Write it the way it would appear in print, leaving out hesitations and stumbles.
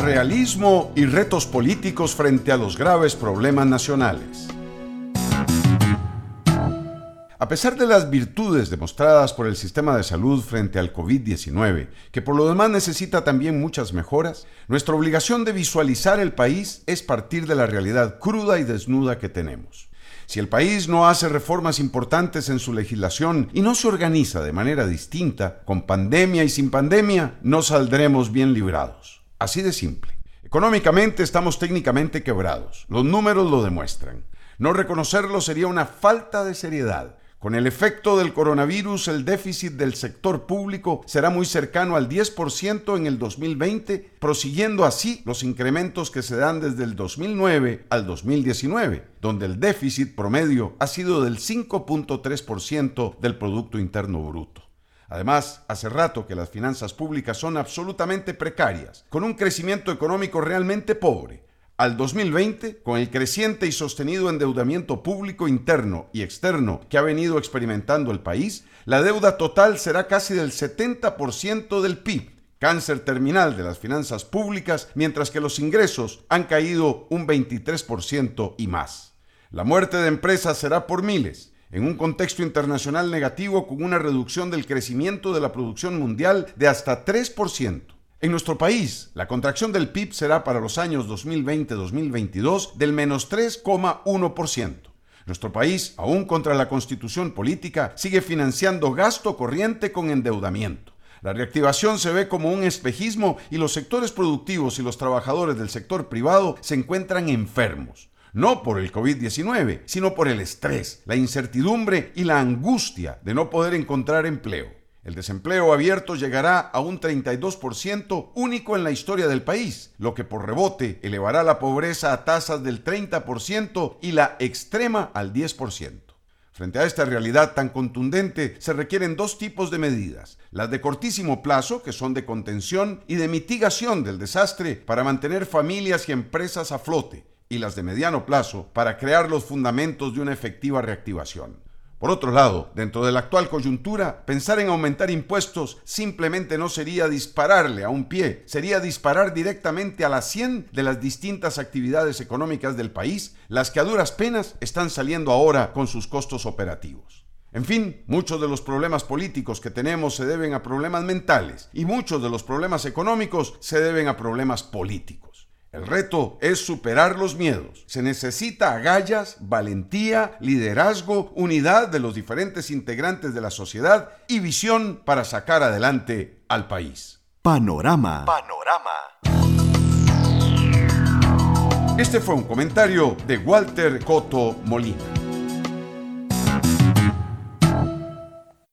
realismo y retos políticos frente a los graves problemas nacionales. A pesar de las virtudes demostradas por el sistema de salud frente al COVID-19, que por lo demás necesita también muchas mejoras, nuestra obligación de visualizar el país es partir de la realidad cruda y desnuda que tenemos. Si el país no hace reformas importantes en su legislación y no se organiza de manera distinta, con pandemia y sin pandemia, no saldremos bien librados. Así de simple. Económicamente estamos técnicamente quebrados. Los números lo demuestran. No reconocerlo sería una falta de seriedad. Con el efecto del coronavirus, el déficit del sector público será muy cercano al 10% en el 2020, prosiguiendo así los incrementos que se dan desde el 2009 al 2019, donde el déficit promedio ha sido del 5.3% del Producto Interno Bruto. Además, hace rato que las finanzas públicas son absolutamente precarias, con un crecimiento económico realmente pobre. Al 2020, con el creciente y sostenido endeudamiento público interno y externo que ha venido experimentando el país, la deuda total será casi del 70% del PIB, cáncer terminal de las finanzas públicas, mientras que los ingresos han caído un 23% y más. La muerte de empresas será por miles, en un contexto internacional negativo con una reducción del crecimiento de la producción mundial de hasta 3%. En nuestro país, la contracción del PIB será para los años 2020-2022 del menos 3,1%. Nuestro país, aún contra la constitución política, sigue financiando gasto corriente con endeudamiento. La reactivación se ve como un espejismo y los sectores productivos y los trabajadores del sector privado se encuentran enfermos. No por el COVID-19, sino por el estrés, la incertidumbre y la angustia de no poder encontrar empleo. El desempleo abierto llegará a un 32% único en la historia del país, lo que por rebote elevará la pobreza a tasas del 30% y la extrema al 10%. Frente a esta realidad tan contundente, se requieren dos tipos de medidas: las de cortísimo plazo, que son de contención y de mitigación del desastre para mantener familias y empresas a flote, y las de mediano plazo para crear los fundamentos de una efectiva reactivación. Por otro lado, dentro de la actual coyuntura, pensar en aumentar impuestos simplemente no sería dispararle a un pie, sería disparar directamente a las 100 de las distintas actividades económicas del país, las que a duras penas están saliendo ahora con sus costos operativos. En fin, muchos de los problemas políticos que tenemos se deben a problemas mentales y muchos de los problemas económicos se deben a problemas políticos. El reto es superar los miedos. Se necesita agallas, valentía, liderazgo, unidad de los diferentes integrantes de la sociedad y visión para sacar adelante al país. Panorama. Este fue un comentario de Walter Coto Molina.